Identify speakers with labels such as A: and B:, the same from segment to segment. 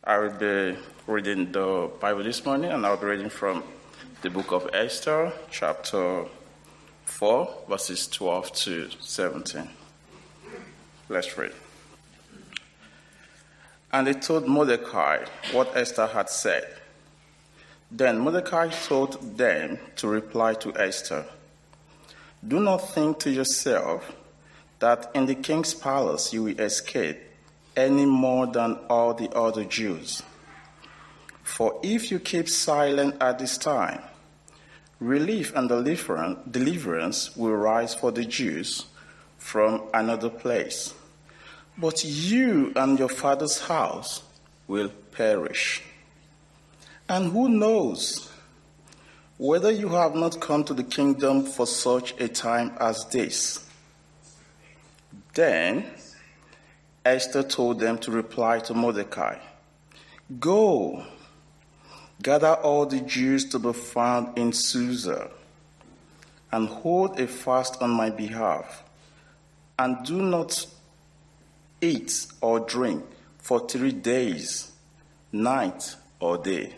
A: I will be reading the Bible this morning, and I'll be reading from the book of Esther, chapter 4, verses 12 to 17. Let's read. And they told Mordecai what Esther had said. Then Mordecai told them to reply to Esther, "Do not think to yourself that in the king's palace you will escape any more than all the other Jews. For if you keep silent at this time, relief and deliverance will rise for the Jews from another place. But you and your father's house will perish. And who knows whether you have not come to the kingdom for such a time as this?" Then Esther told them to reply to Mordecai, "Go, gather all the Jews to be found in Susa, and hold a fast on my behalf, and do not eat or drink for 3 days, night or day.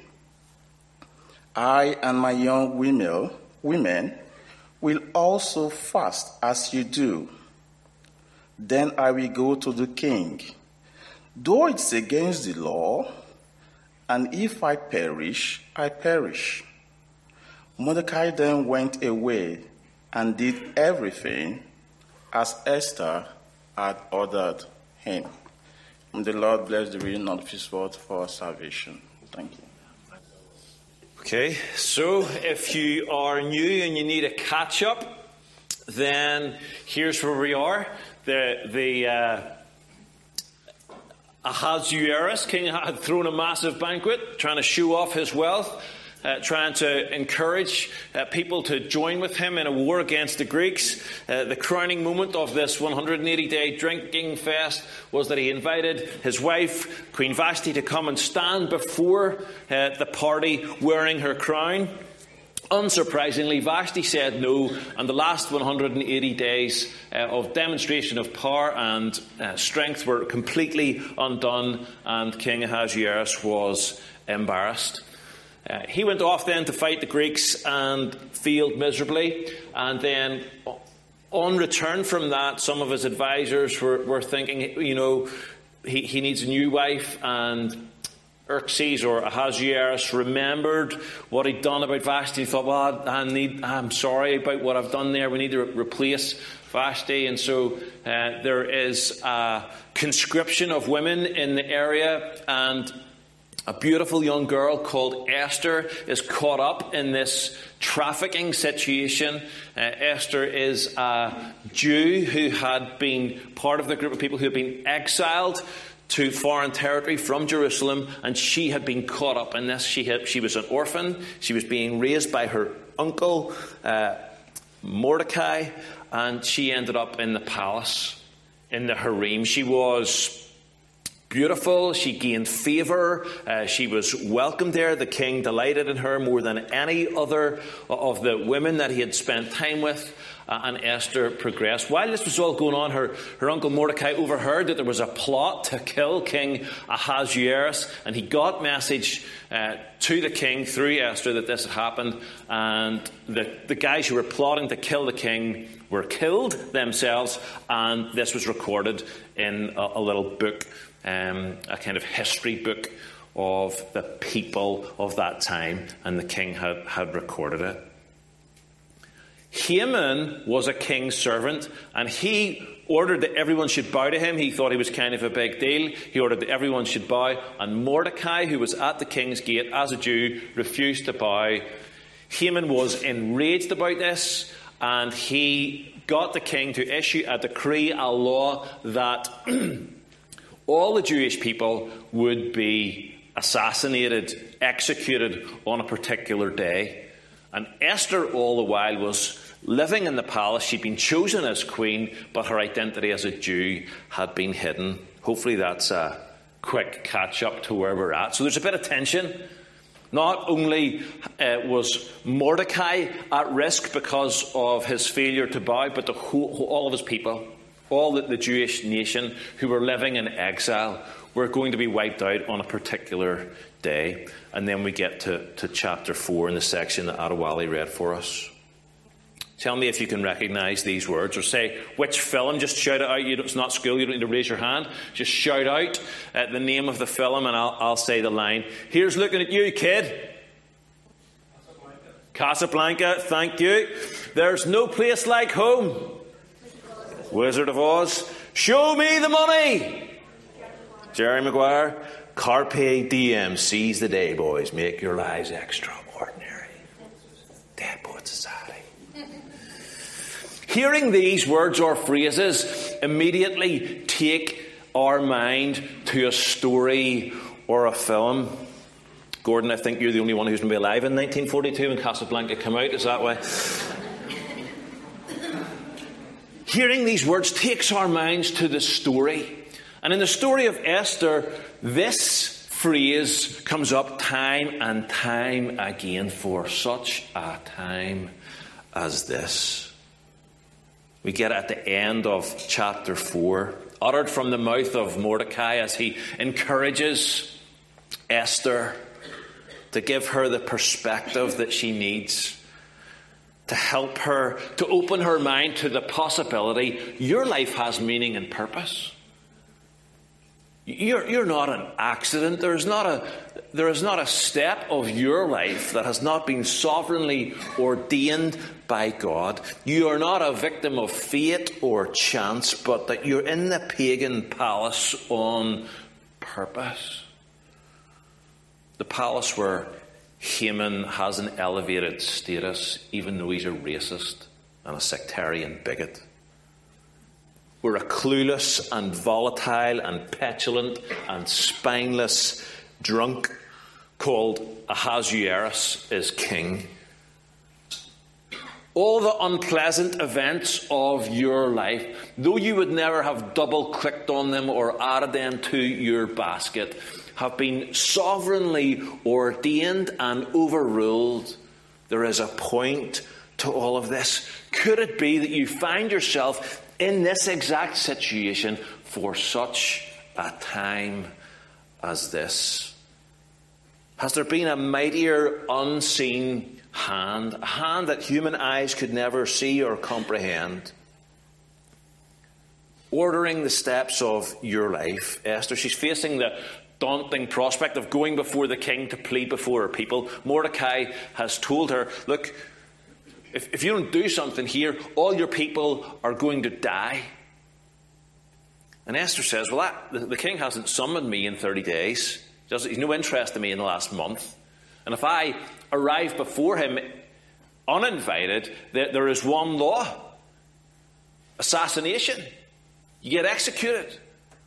A: I and my young women will also fast as you do. Then I will go to the king, though it's against the law, and if I perish, I perish." Mordecai then went away and did everything as Esther had ordered him. And the Lord bless the reading of His word for our salvation. Thank you.
B: Okay, so if you are new and you need a catch up, then here's where we are. Ahasuerus, king, had thrown a massive banquet, trying to show off his wealth, trying to encourage people to join with him in a war against the Greeks. The crowning moment of this 180-day drinking fest was that he invited his wife, Queen Vashti, to come and stand before the party wearing her crown. Unsurprisingly, Vashti said no, and the last 180 days of demonstration of power and strength were completely undone, and King Ahasuerus was embarrassed. He went off then to fight the Greeks and failed miserably, and then on return from that, some of his advisors were thinking, he needs a new wife, and Xerxes or Ahasuerus remembered what he'd done about Vashti. He thought, well, I'm sorry about what I've done there. We need to replace Vashti. And so there is a conscription of women in the area, and a beautiful young girl called Esther is caught up in this trafficking situation. Esther is a Jew who had been part of the group of people who had been exiled to foreign territory from Jerusalem, and she had been caught up in this. She was an orphan. She was being raised by her uncle Mordecai, and she ended up in the palace, in the harem. She was beautiful. She gained favour. She was welcomed there. The king delighted in her more than any other of the women that he had spent time with. And Esther progressed. While this was all going on, her uncle Mordecai overheard that there was a plot to kill King Ahasuerus, and he got message to the king through Esther that this had happened, and the guys who were plotting to kill the king were killed themselves, and this was recorded in a little book, a kind of history book of the people of that time, and the king had recorded it. Haman was a king's servant, and he ordered that everyone should bow to him. He thought he was kind of a big deal. He ordered that everyone should bow, and Mordecai, who was at the king's gate as a Jew, refused to bow. Haman was enraged about this, and he got the king to issue a decree, a law, that all the Jewish people would be assassinated, executed on a particular day. And Esther, all the while, was living in the palace. She'd been chosen as queen, but her identity as a Jew had been hidden. Hopefully that's a quick catch-up to where we're at. So there's a bit of tension. Not only was Mordecai at risk because of his failure to bow, but all of his people, all the Jewish nation who were living in exile, we're going to be wiped out on a particular day. And then we get to chapter 4 in the section that Adewale read for us. Tell me if you can recognise these words, or say which film. Just shout it out. It's not school. You don't need to raise your hand. Just shout out the name of the film, and I'll say the line. Here's looking at you, kid. Casablanca. Thank you. There's no place like home. Wizard of Oz. Show me the money. Jerry Maguire. Carpe diem. Seize the day, boys. Make your lives extraordinary. Dead Poets Society. Hearing these words or phrases immediately take our mind to a story or a film. Gordon, I think you're the only one who's going to be alive in 1942 when Casablanca came out. Is that way? Hearing these words takes our minds to the story. And in the story of Esther, this phrase comes up time and time again. For such a time as this. We get at the end of chapter 4, uttered from the mouth of Mordecai as he encourages Esther to give her the perspective that she needs, to help her, to open her mind to the possibility your life has meaning and purpose. You're not an accident. There is not a step of your life that has not been sovereignly ordained by God. You are not a victim of fate or chance, but that you're in the pagan palace on purpose. The palace where Haman has an elevated status, even though he's a racist and a sectarian bigot. Where a clueless and volatile and petulant and spineless drunk called Ahasuerus is king. All the unpleasant events of your life, though you would never have double-clicked on them or added them to your basket, have been sovereignly ordained and overruled. There is a point to all of this. Could it be that you find yourself in this exact situation for such a time as this? Has there been a mightier unseen hand, a hand that human eyes could never see or comprehend, ordering the steps of your life? Esther, she's facing the daunting prospect of going before the king to plead before her people. Mordecai has told her, look, if you don't do something here, all your people are going to die. And Esther says, well, the king hasn't summoned me in 30 days. He's no interest in me in the last month. And if I arrive before him uninvited, there is one law. Assassination. You get executed.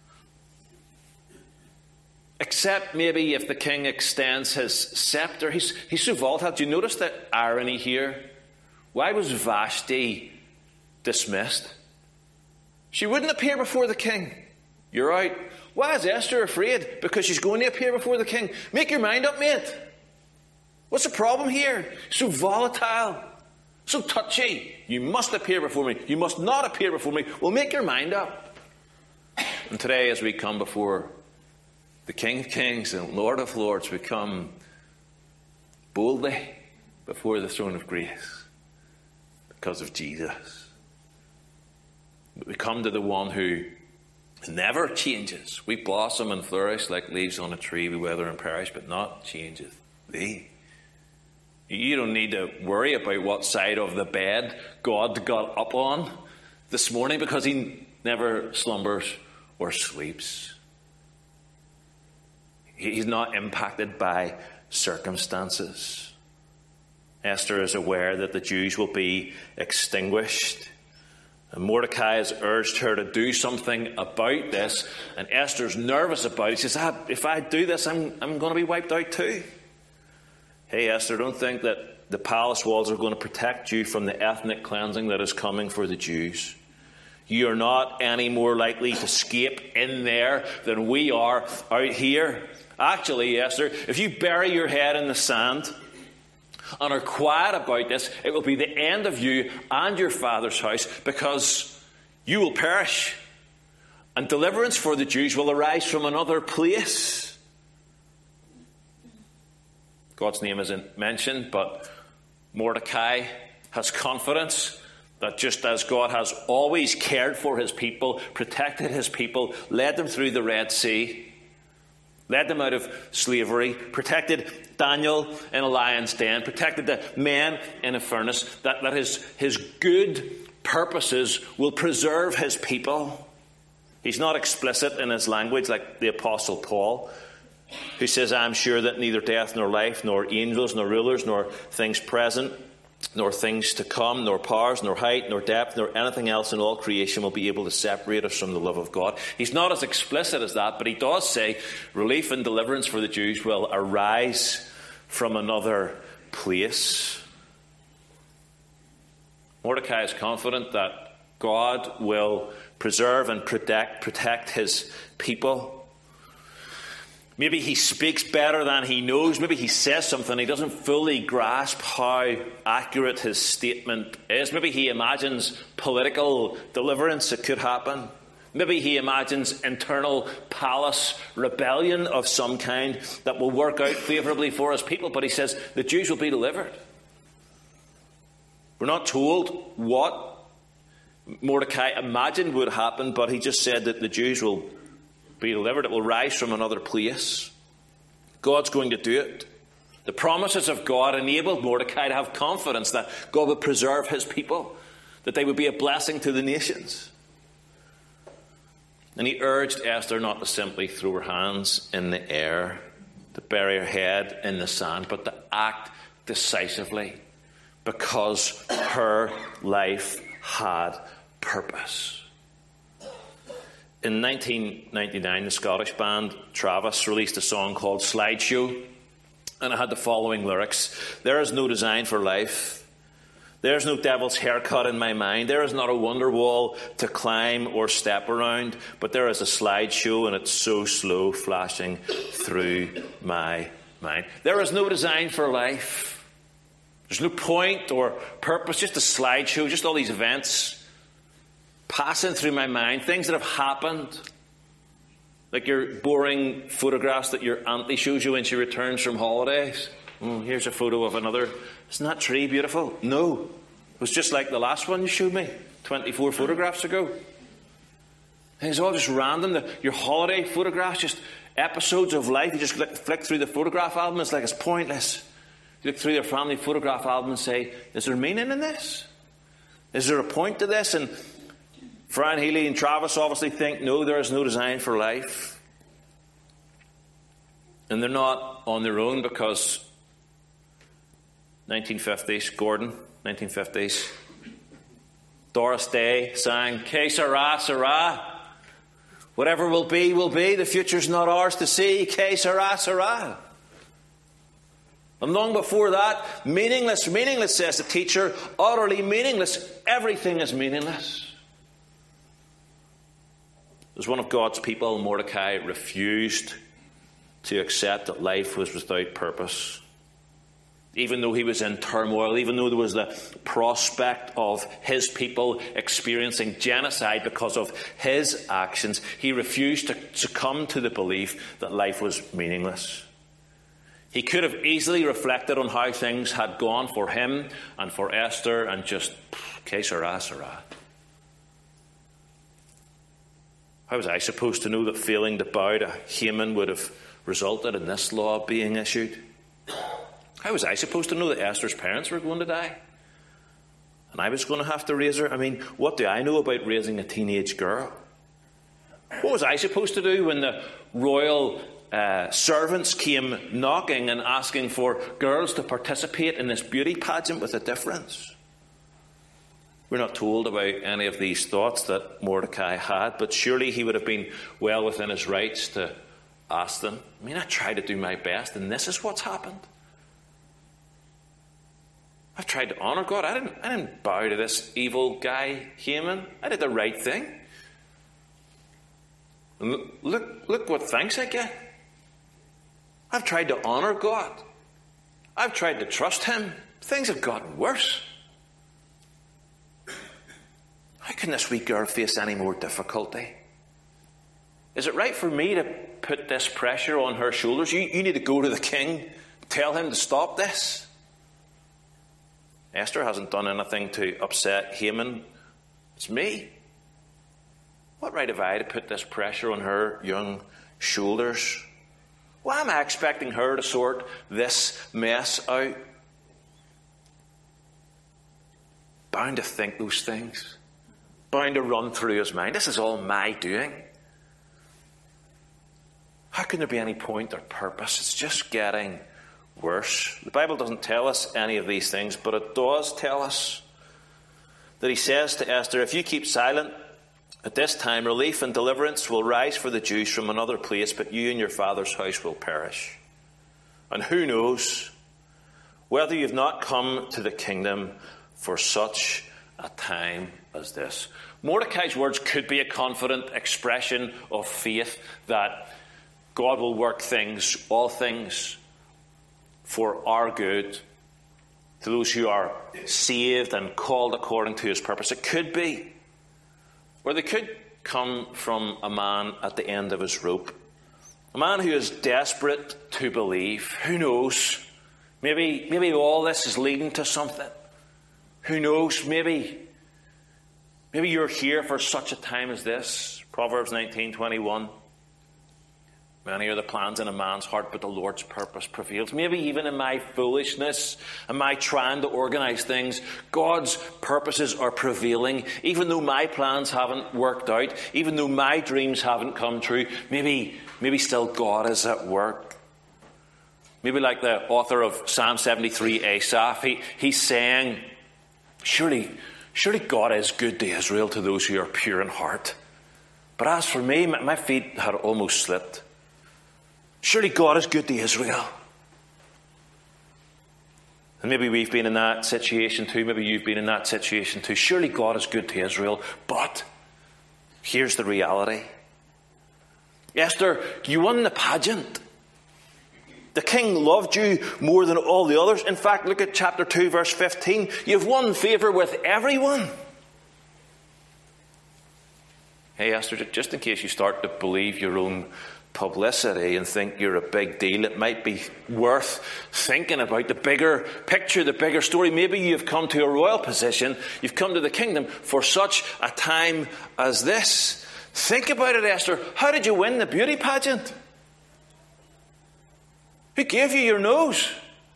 B: Except maybe if the king extends his scepter. He's so volatile. Do you notice the irony here? Why was Vashti dismissed? She wouldn't appear before the king. You're out. Why is Esther afraid? Because she's going to appear before the king. Make your mind up, mate. What's the problem here? So volatile. So touchy. You must appear before me. You must not appear before me. Well, make your mind up. And today, as we come before the King of Kings and Lord of Lords, we come boldly before the throne of grace because of Jesus. We come to the one who never changes. We blossom and flourish like leaves on a tree. We wither and perish, but not changeth thee. You don't need to worry about what side of the bed God got up on this morning, because he never slumbers or sleeps. He's not impacted by circumstances. Esther is aware that the Jews will be extinguished. And Mordecai has urged her to do something about this. And Esther's nervous about it. She says, if I do this, I'm going to be wiped out too. Hey, Esther, don't think that the palace walls are going to protect you from the ethnic cleansing that is coming for the Jews. You are not any more likely to escape in there than we are out here. Actually, Esther, if you bury your head in the sand and are quiet about this, it will be the end of you and your father's house, because you will perish And deliverance for the Jews will arise from another place. God's name isn't mentioned, but Mordecai has confidence that just as God has always cared for his people, protected his people, led them through the Red Sea, led them out of slavery, protected Daniel in a lion's den, protected the men in a furnace, that his good purposes will preserve his people. He's not explicit in his language like the Apostle Paul, who says, "I am sure that neither death nor life, nor angels, nor rulers, nor things present, nor things to come, nor powers, nor height, nor depth, nor anything else in all creation will be able to separate us from the love of God." He's not as explicit as that, but he does say relief and deliverance for the Jews will arise from another place. Mordecai is confident that God will preserve and protect his people. Maybe he speaks better than he knows. Maybe he says something he doesn't fully grasp how accurate his statement is. Maybe he imagines political deliverance that could happen. Maybe he imagines internal palace rebellion of some kind that will work out favourably for his people. But he says the Jews will be delivered. We're not told what Mordecai imagined would happen, but he just said that the Jews will be delivered. It will rise from another place. God's going to do it. The promises of God enabled Mordecai to have confidence that God would preserve his people, that they would be a blessing to the nations. And he urged Esther not to simply throw her hands in the air, to bury her head in the sand, but to act decisively, because her life had purpose. In 1999, the Scottish band Travis released a song called Slideshow, and it had the following lyrics: "There is no design for life. There is no devil's haircut in my mind. There is not a wonder wall to climb or step around, but there is a slideshow, and it's so slow flashing through my mind." There is no design for life. There's no point or purpose, just a slideshow, just all these events passing through my mind, things that have happened, like your boring photographs that your auntie shows you when she returns from holidays. Oh, here's a photo of another. Isn't that tree beautiful? No. It was just like the last one you showed me 24 photographs ago. And it's all just random. Your holiday photographs, just episodes of life. You just flick through the photograph album. It's like it's pointless. You look through their family photograph album and say, is there meaning in this? Is there a point to this? And Fran Healy and Travis obviously think, no, there is no design for life. And they're not on their own, because 1950s, Gordon, 1950s, Doris Day sang, "Que sera, sera. Whatever will be, the future's not ours to see. Que sera, sera." And long before that, meaningless, says the teacher, utterly meaningless. Everything is meaningless. As one of God's people, Mordecai refused to accept that life was without purpose. Even though he was in turmoil, even though there was the prospect of his people experiencing genocide because of his actions, he refused to succumb to the belief that life was meaningless. He could have easily reflected on how things had gone for him and for Esther and just, que sera, sera. How was I supposed to know that failing to bow to Haman would have resulted in this law being issued? How was I supposed to know that Esther's parents were going to die? And I was going to have to raise her? I mean, what do I know about raising a teenage girl? What was I supposed to do when the royal servants came knocking and asking for girls to participate in this beauty pageant with a difference? We're not told about any of these thoughts that Mordecai had, but surely he would have been well within his rights to ask them. I mean, I tried to do my best, and this is what's happened. I've tried to honour God. I didn't bow to this evil guy, Haman. I did the right thing. And look what thanks I get. I've tried to honour God. I've tried to trust him. Things have gotten worse. How can this wee girl face any more difficulty? Is it right for me to put this pressure on her shoulders? You need to go to the king, tell him to stop this. Esther hasn't done anything to upset Haman. It's me. What right have I to put this pressure on her young shoulders? Why am I expecting her to sort this mess out? Bound to think those things. Bound to run through his mind. This is all my doing. How can there be any point or purpose? It's just getting worse. The Bible doesn't tell us any of these things, but it does tell us that he says to Esther, if you keep silent at this time, relief and deliverance will rise for the Jews from another place, but you and your father's house will perish. And who knows whether you've not come to the kingdom for such a time as this. Mordecai's words could be a confident expression of faith that God will work things, all things, for our good, to those who are saved and called according to his purpose. It could be. Or they could come from a man at the end of his rope. A man who is desperate to believe. Who knows? Maybe all this is leading to something. Who knows? Maybe you're here for such a time as this. Proverbs 19:21. Many are the plans in a man's heart, but the Lord's purpose prevails. Maybe even in my foolishness and my trying to organise things, God's purposes are prevailing. Even though my plans haven't worked out, even though my dreams haven't come true, maybe still God is at work. Maybe like the author of Psalm 73, Asaph, he's saying, Surely God is good to Israel, to those who are pure in heart. But as for me, my feet had almost slipped. Surely God is good to Israel. And maybe we've been in that situation too. Maybe you've been in that situation too. Surely God is good to Israel. But here's the reality. Esther, you won the pageant. The king loved you more than all the others. In fact, look at chapter 2, verse 15. You've won favour with everyone. Hey, Esther, just in case you start to believe your own publicity and think you're a big deal, it might be worth thinking about the bigger picture, the bigger story. Maybe you've come to a royal position. You've come to the kingdom for such a time as this. Think about it, Esther. How did you win the beauty pageant? Who gave you your nose?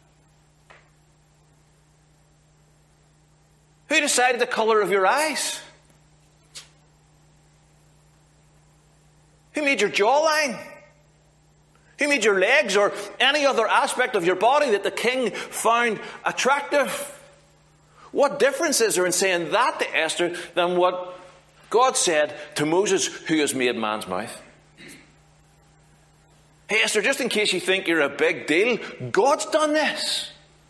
B: Who decided the colour of your eyes? Who made your jawline? Who made your legs or any other aspect of your body that the king found attractive? What difference is there in saying that to Esther than what God said to Moses, who has made man's mouth? Hey, Esther, just in case you think you're a big deal, God's done this.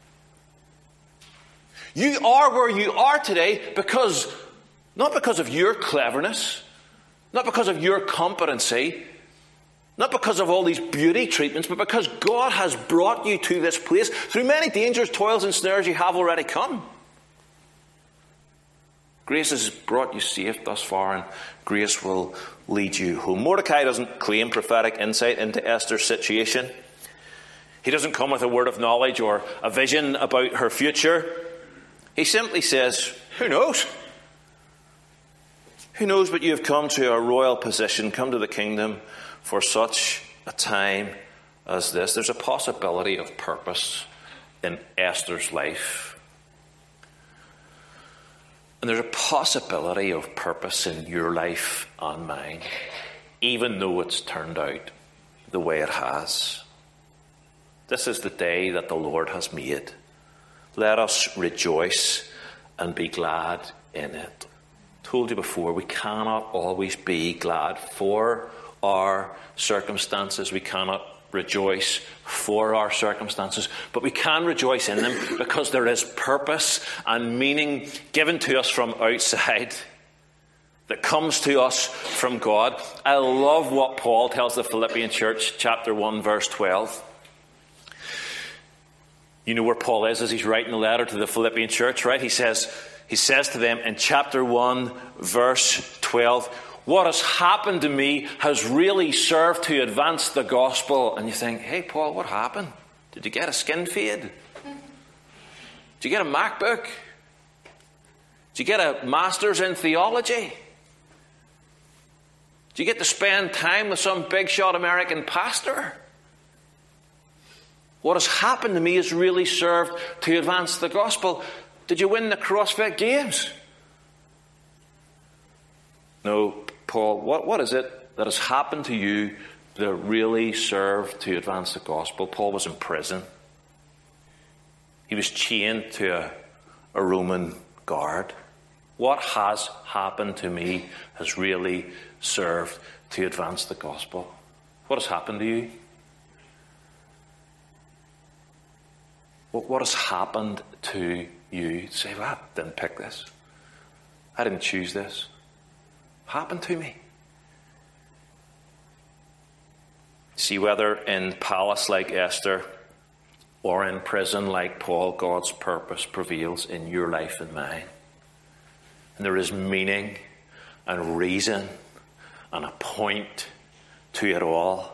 B: You are where you are today not because of your cleverness, not because of your competency, not because of all these beauty treatments, but because God has brought you to this place. Through many dangers, toils and snares you have already come. Grace has brought you safe thus far, and grace will lead you home. Mordecai doesn't claim prophetic insight into Esther's situation. He doesn't come with a word of knowledge or a vision about her future. He simply says, who knows? Who knows, but you have come to a royal position, come to the kingdom for such a time as this. There's a possibility of purpose in Esther's life. And there's a possibility of purpose in your life and mine, even though it's turned out the way it has. This is the day that the Lord has made. Let us rejoice and be glad in it. I told you before, we cannot always be glad for our circumstances. We cannot rejoice for our circumstances, but we can rejoice in them because there is purpose and meaning given to us from outside that comes to us from God. I love what Paul tells the Philippian church, chapter 1, verse 12. You know where Paul is as he's writing a letter to the Philippian church, right? He says to them in chapter 1, verse 12, what has happened to me has really served to advance the gospel. And you think, hey, Paul, what happened? Did you get a skin fade? Did you get a MacBook? Did you get a master's in theology? Did you get to spend time with some big shot American pastor? What has happened to me has really served to advance the gospel. Did you win the CrossFit Games? No, Paul, what is it that has happened to you that really served to advance the gospel? Paul was in prison. He was chained to a Roman guard. What has happened to me has really served to advance the gospel. What has happened to you? What has happened to you? Say, well, I didn't pick this. I didn't choose this. What happened to me? See, whether in palace like Esther or in prison like Paul, God's purpose prevails in your life and mine. And there is meaning and reason and a point to it all.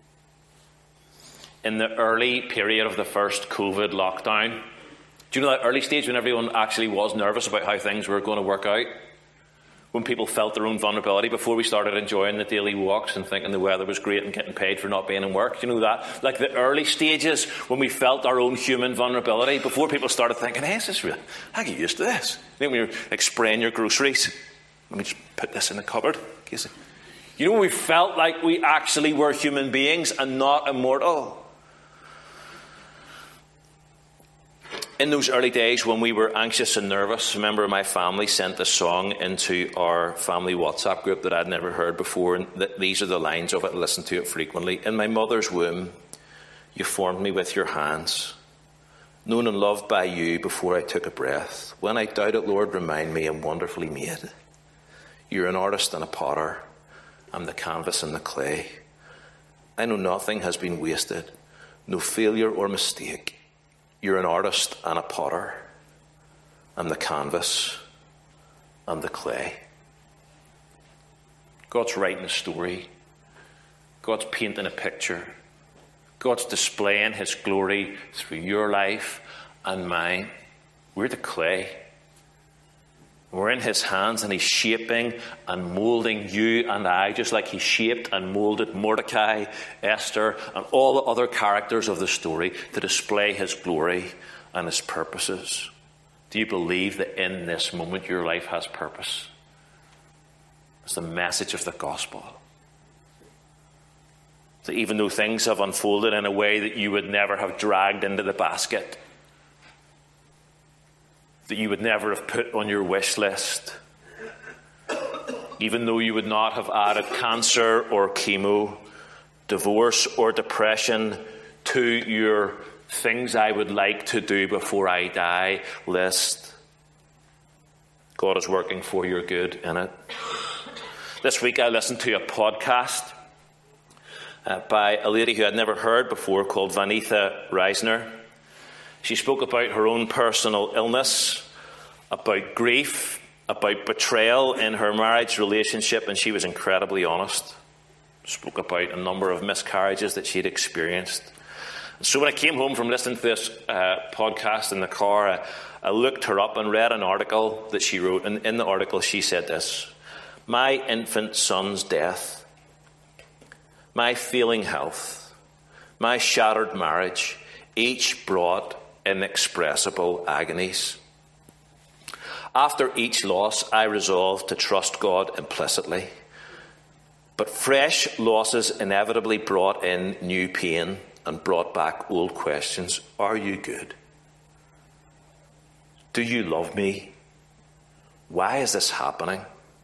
B: In the early period of the first COVID lockdown, do you know that early stage when everyone actually was nervous about how things were going to work out? When people felt their own vulnerability before we started enjoying the daily walks and thinking the weather was great and getting paid for not being in work. Do you know that? Like the early stages when we felt our own human vulnerability before people started thinking, hey, is this real? I get used to this. You know, when you're like spraying your groceries. Let me just put this in the cupboard. You know when we felt like we actually were human beings and not immortal? In those early days when we were anxious and nervous, a member of my family sent a song into our family WhatsApp group that I'd never heard before. And these are the lines of it. I listened to it frequently. In my mother's womb, you formed me with your hands. Known and loved by you before I took a breath. When I doubt it, Lord, remind me I'm wonderfully made. You're an artist and a potter. I'm the canvas and the clay. I know nothing has been wasted. No failure or mistake. You're an artist and a potter. I'm the canvas and the clay. God's writing a story. God's painting a picture. God's displaying his glory through your life and mine. We're the clay. We're in his hands and he's shaping and moulding you and I, just like he shaped and moulded Mordecai, Esther, and all the other characters of the story to display his glory and his purposes. Do you believe that in this moment your life has purpose? It's the message of the gospel. That even though things have unfolded in a way that you would never have dragged into the basket, that you would never have put on your wish list, even though you would not have added cancer or chemo, divorce or depression to your things I would like to do before I die list. God is working for your good in it. This week I listened to a podcast by a lady who I'd never heard before called Vanitha Reisner. She spoke about her own personal illness, about grief, about betrayal in her marriage relationship, and she was incredibly honest. Spoke about a number of miscarriages that she'd experienced. So when I came home from listening to this podcast in the car, I looked her up and read an article that she wrote. And in the article she said this: my infant son's death, my failing health, my shattered marriage, each brought inexpressible agonies. After each loss, I resolved to trust God implicitly. But fresh losses inevitably brought in new pain and brought back old questions. Are you good? Do you love me? Why is this happening?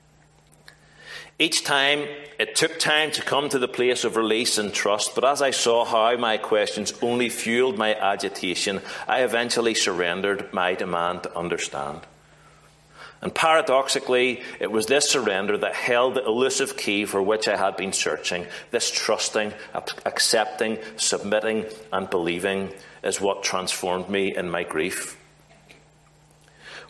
B: Each time, it took time to come to the place of release and trust, but as I saw how my questions only fueled my agitation, I eventually surrendered my demand to understand. And paradoxically, it was this surrender that held the elusive key for which I had been searching. This trusting, accepting, submitting, and believing is what transformed me in my grief.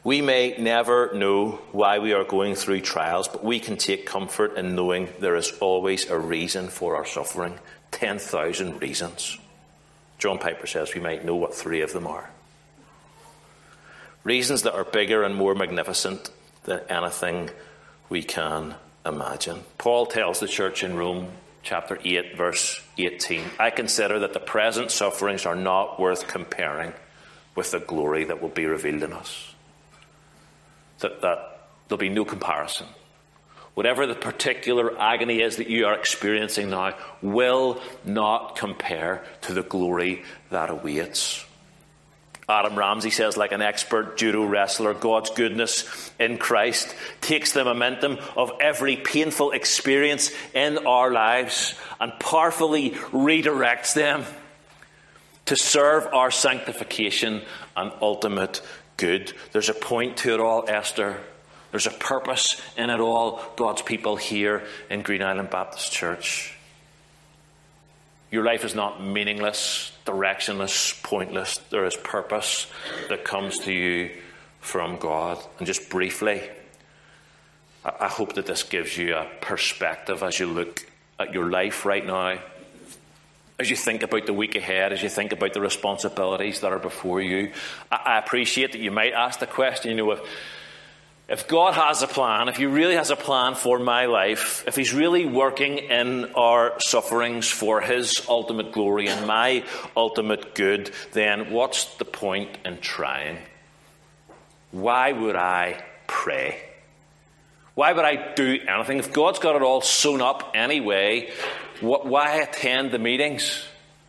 B: We may never know why we are going through trials, but we can take comfort in knowing there is always a reason for our suffering. 10,000 reasons. John Piper says we might know what 3 of them are. Reasons that are bigger and more magnificent than anything we can imagine. Paul tells the church in Rome, chapter 8, verse 18, I consider that the present sufferings are not worth comparing with the glory that will be revealed in us. That there'll be no comparison. Whatever the particular agony is that you are experiencing now will not compare to the glory that awaits. Adam Ramsey says, like an expert judo wrestler, God's goodness in Christ takes the momentum of every painful experience in our lives and powerfully redirects them to serve our sanctification and ultimate good. There's a point to it all, Esther. There's a purpose in it all, God's people here in Green Island Baptist Church. Your life is not meaningless, directionless, pointless. There is purpose that comes to you from God. And just briefly, I hope that this gives you a perspective as you look at your life right now, as you think about the week ahead, as you think about the responsibilities that are before you. I appreciate that you might ask the question, if God has a plan, if he really has a plan for my life, if he's really working in our sufferings for his ultimate glory and my ultimate good, then what's the point in trying? Why would I pray? Why would I do anything? If God's got it all sewn up anyway, why attend the meetings?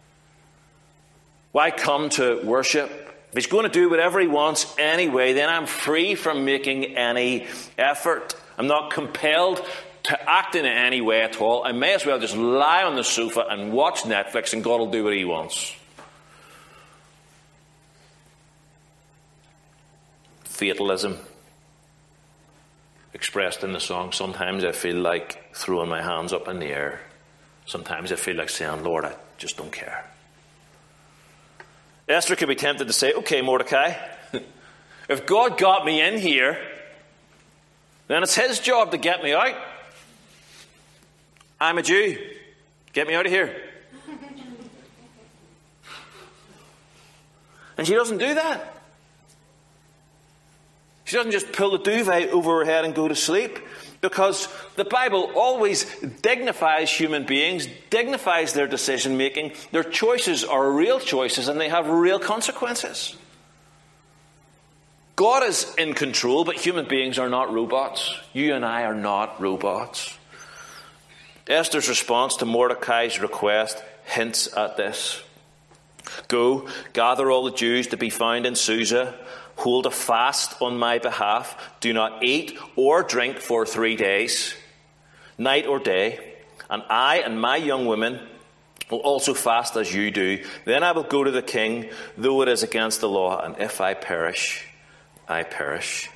B: Why come to worship? If he's going to do whatever he wants anyway, then I'm free from making any effort. I'm not compelled to act in any way at all. I may as well just lie on the sofa and watch Netflix and God will do what he wants. Fatalism, expressed in the song. Sometimes I feel like throwing my hands up in the air. Sometimes I feel like saying, Lord, I just don't care. Esther could be tempted to say, okay, Mordecai, if God got me in here, then it's his job to get me out. I'm a Jew. Get me out of here. And she doesn't do that. She doesn't just pull the duvet over her head and go to sleep, because the Bible always dignifies human beings, dignifies their decision making. Their choices are real choices and they have real consequences. God is in control, but human beings are not robots. You and I are not robots. Esther's response to Mordecai's request hints at this. Go, gather all the Jews to be found in Susa. Hold a fast on my behalf. Do not eat or drink for 3 days, night or day. And I and my young women will also fast as you do. Then I will go to the king, though it is against the law. And if I perish, I perish.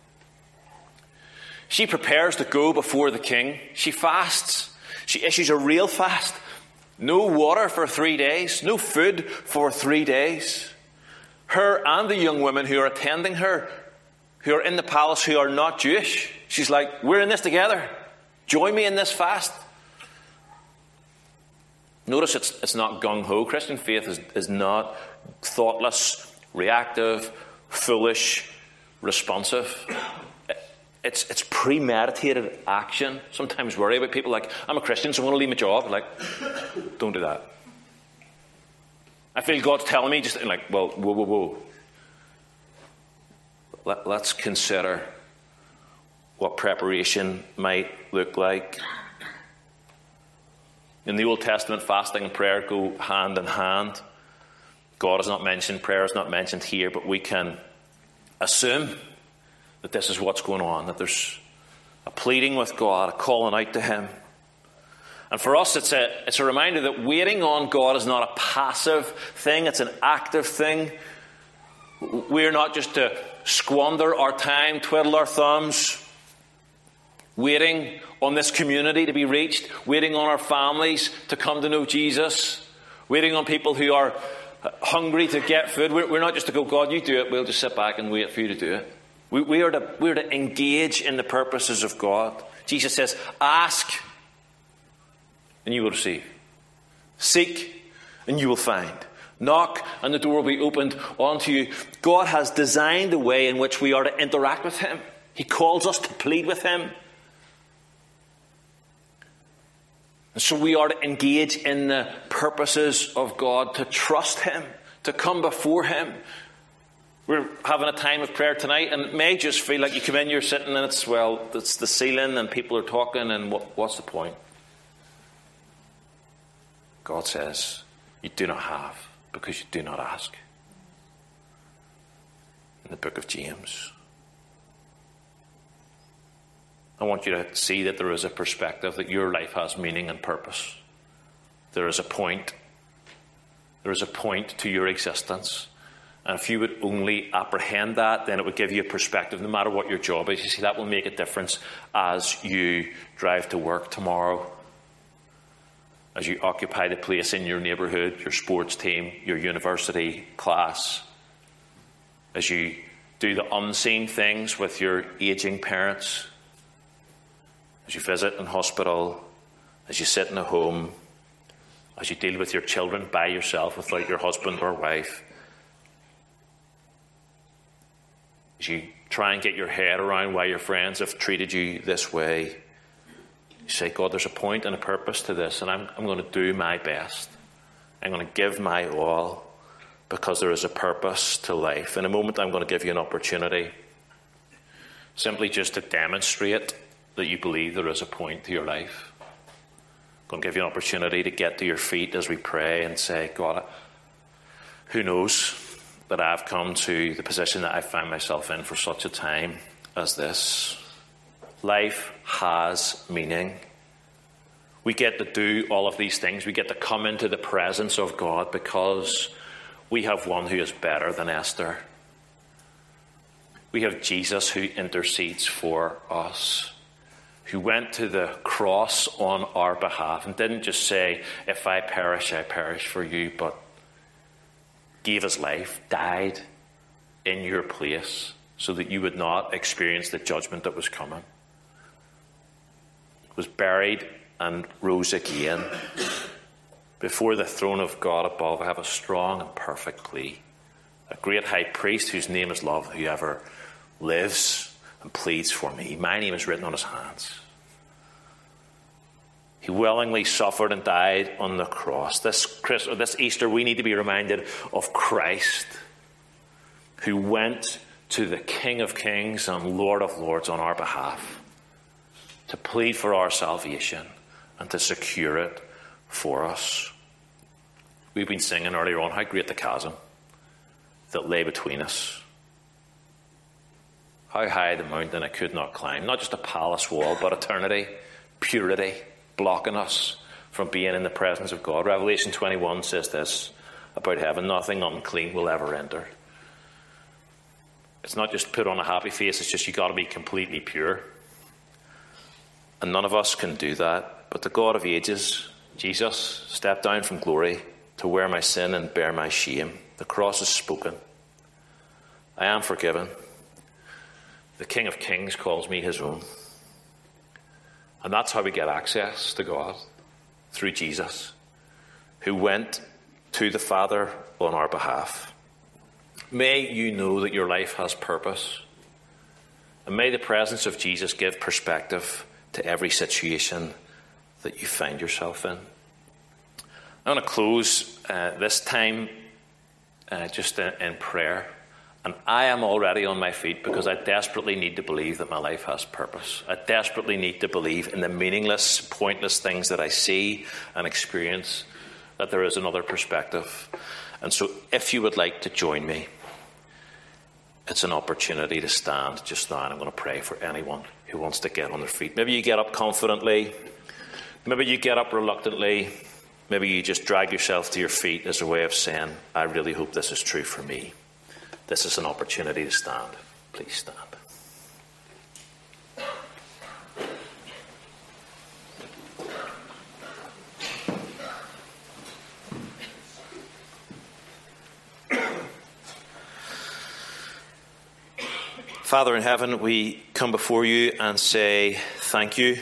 B: She prepares to go before the king. She fasts. She issues a real fast. No water for 3 days. No food for 3 days. Her and the young women who are attending her, who are in the palace, who are not Jewish, she's like, we're in this together. Join me in this fast. Notice it's not gung-ho. Christian faith is not thoughtless, reactive, foolish, responsive. It's premeditated action. Sometimes worry about people like, I'm a Christian, so I want to leave my job. Like, don't do that. I feel God's telling me, just like, well, whoa. Let's consider what preparation might look like. In the Old Testament, fasting and prayer go hand in hand. God is not mentioned, prayer is not mentioned here, but we can assume that this is what's going on, that there's a pleading with God, a calling out to him. And for us, it's a reminder that waiting on God is not a passive thing, it's an active thing. We're not just to squander our time, twiddle our thumbs, waiting on this community to be reached, waiting on our families to come to know Jesus, waiting on people who are hungry to get food. We're not just to go, God, you do it, we'll just sit back and wait for you to do it. We are to engage in the purposes of God. Jesus says, ask and you will receive. Seek and you will find. Knock and the door will be opened unto you. God has designed the way in which we are to interact with him. He calls us to plead with him. And so we are to engage in the purposes of God, to trust him, to come before him. We're having a time of prayer tonight, and it may just feel like you come in, you're sitting, and it's the ceiling, and people are talking, and what's the point? God says, you do not have, because you do not ask. In the book of James. I want you to see that there is a perspective, that your life has meaning and purpose. There is a point. There is a point to your existence. And if you would only apprehend that, then it would give you a perspective, no matter what your job is. You see, that will make a difference as you drive to work tomorrow, as you occupy the place in your neighbourhood, your sports team, your university class, as you do the unseen things with your ageing parents, as you visit in hospital, as you sit in a home, as you deal with your children by yourself without your husband or wife, as you try and get your head around why your friends have treated you this way, you say, God, there's a point and a purpose to this, and I'm going to do my best. I'm going to give my all, because there is a purpose to life. In a moment, I'm going to give you an opportunity simply just to demonstrate that you believe there is a point to your life. I'm going to give you an opportunity to get to your feet as we pray and say, God, who knows that I've come to the position that I find myself in for such a time as this. Life has meaning. We get to do all of these things. We get to come into the presence of God because we have one who is better than Esther. We have Jesus who intercedes for us, who went to the cross on our behalf and didn't just say, if I perish for you, but gave his life, died in your place so that you would not experience the judgment that was coming. Was buried and rose again. Before the throne of God above, I have a strong and perfect plea. A great high priest whose name is love, whoever lives and pleads for me. My name is written on his hands. He willingly suffered and died on the cross. This Easter, we need to be reminded of Christ, who went to the King of Kings and Lord of Lords on our behalf to plead for our salvation and to secure it for us. We've been singing earlier on how great the chasm that lay between us. How high the mountain I could not climb. Not just a palace wall, but eternity, purity, blocking us from being in the presence of God. Revelation 21 says this about heaven: nothing unclean will ever enter. It's not just put on a happy face, it's just you got to be completely pure. And none of us can do that. But the God of ages, Jesus, stepped down from glory to wear my sin and bear my shame. The cross is spoken. I am forgiven. The King of Kings calls me his own. And that's how we get access to God, through Jesus, who went to the Father on our behalf. May you know that your life has purpose. And may the presence of Jesus give perspective to every situation that you find yourself in. I want to close this time just in prayer. And I am already on my feet because I desperately need to believe that my life has purpose. I desperately need to believe in the meaningless, pointless things that I see and experience, that there is another perspective. And so if you would like to join me, it's an opportunity to stand just now, and I'm going to pray for anyone who wants to get on their feet. Maybe you get up confidently. Maybe you get up reluctantly. Maybe you just drag yourself to your feet as a way of saying, I really hope this is true for me. This is an opportunity to stand. Please stand. Father in heaven, we come before you and say thank you.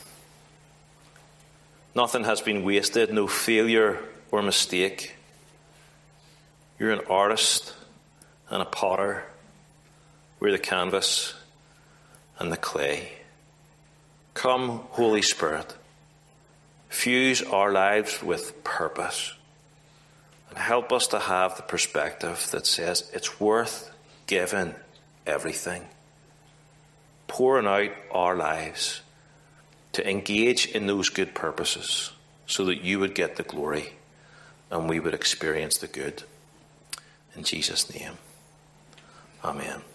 B: Nothing has been wasted, no failure or mistake. You're an artist and a potter. We're the canvas and the clay. Come, Holy Spirit, fuse our lives with purpose and help us to have the perspective that says it's worth giving everything, pouring out our lives to engage in those good purposes so that you would get the glory and we would experience the good. In Jesus' name, amen.